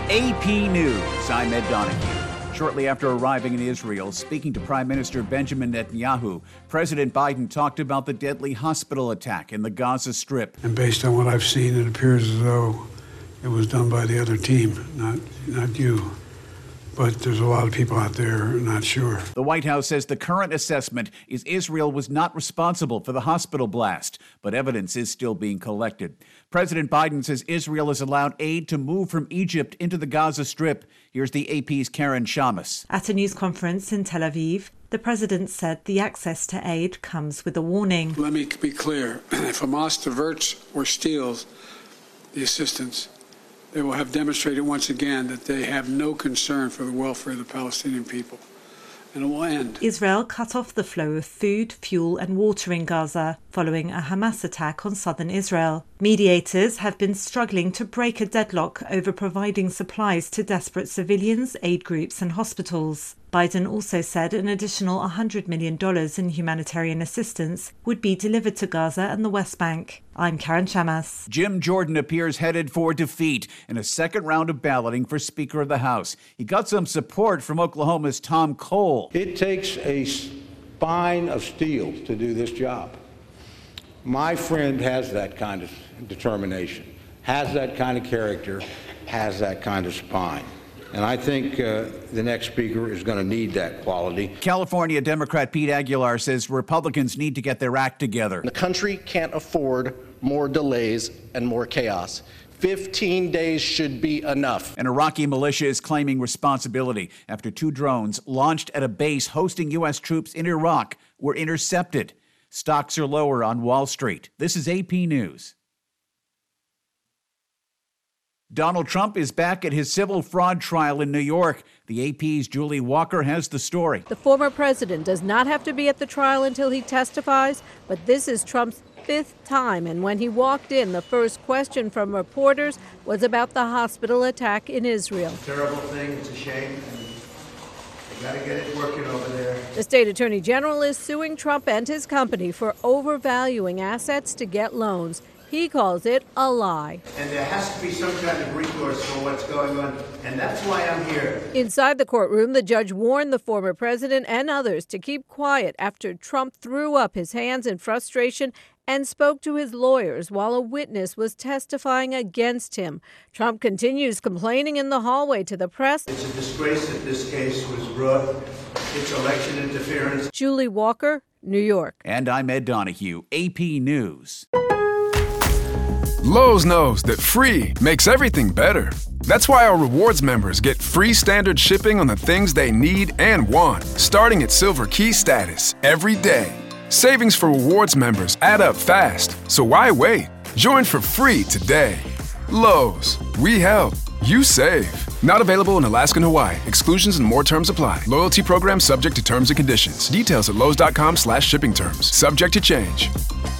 AP News, I'm Ed Donahue. Shortly after arriving in Israel, speaking to Prime Minister Benjamin Netanyahu, President Biden talked about the deadly hospital attack in the Gaza Strip. And based on what I've seen, it appears as though it was done by the other team, not you. But there's a lot of people out there not sure. The White House says the current assessment is Israel was not responsible for the hospital blast, but evidence is still being collected. President Biden says Israel has allowed aid to move from Egypt into the Gaza Strip. Here's the AP's Karen Shamas. At a news conference in Tel Aviv, the president said the access to aid comes with a warning. Let me be clear. If Hamas diverts or steals the assistance, they will have demonstrated once again that they have no concern for the welfare of the Palestinian people. And it will end. Israel cut off the flow of food, fuel and water in Gaza following a Hamas attack on southern Israel. Mediators have been struggling to break a deadlock over providing supplies to desperate civilians, aid groups and hospitals. Biden also said an additional $100 million in humanitarian assistance would be delivered to Gaza and the West Bank. I'm Karen Shamas. Jim Jordan appears headed for defeat in a second round of balloting for Speaker of the House. He got some support from Oklahoma's Tom Cole. It takes a spine of steel to do this job. My friend has that kind of determination, has that kind of character, has that kind of spine. And I think the next speaker is going to need that quality. California Democrat Pete Aguilar says Republicans need to get their act together. The country can't afford more delays and more chaos. 15 days should be enough. An Iraqi militia is claiming responsibility after 2 drones launched at a base hosting U.S. troops in Iraq were intercepted. Stocks are lower on Wall Street. This is AP News. Donald Trump is back at his civil fraud trial in New York. The AP's Julie Walker has the story. The former president does not have to be at the trial until he testifies, but this is Trump's 5th time. And when he walked in, the first question from reporters was about the hospital attack in Israel. Terrible thing. It's a shame. They got to get it working over there. The state attorney general is suing Trump and his company for overvaluing assets to get loans. He calls it a lie. And there has to be some kind of recourse for what's going on, and that's why I'm here. Inside the courtroom, the judge warned the former president and others to keep quiet after Trump threw up his hands in frustration and spoke to his lawyers while a witness was testifying against him. Trump continues complaining in the hallway to the press. It's a disgrace that this case was brought. It's election interference. Julie Walker, New York. And I'm Ed Donahue, AP News. Lowe's knows that free makes everything better. That's why our rewards members get free standard shipping on the things they need and want, starting at Silver Key status every day. Savings for rewards members add up fast, so why wait? Join for free today. Lowe's, we help, you save. Not available in Alaska and Hawaii. Exclusions and more terms apply. Loyalty program subject to terms and conditions. Details at lowes.com/shipping terms. Subject to change.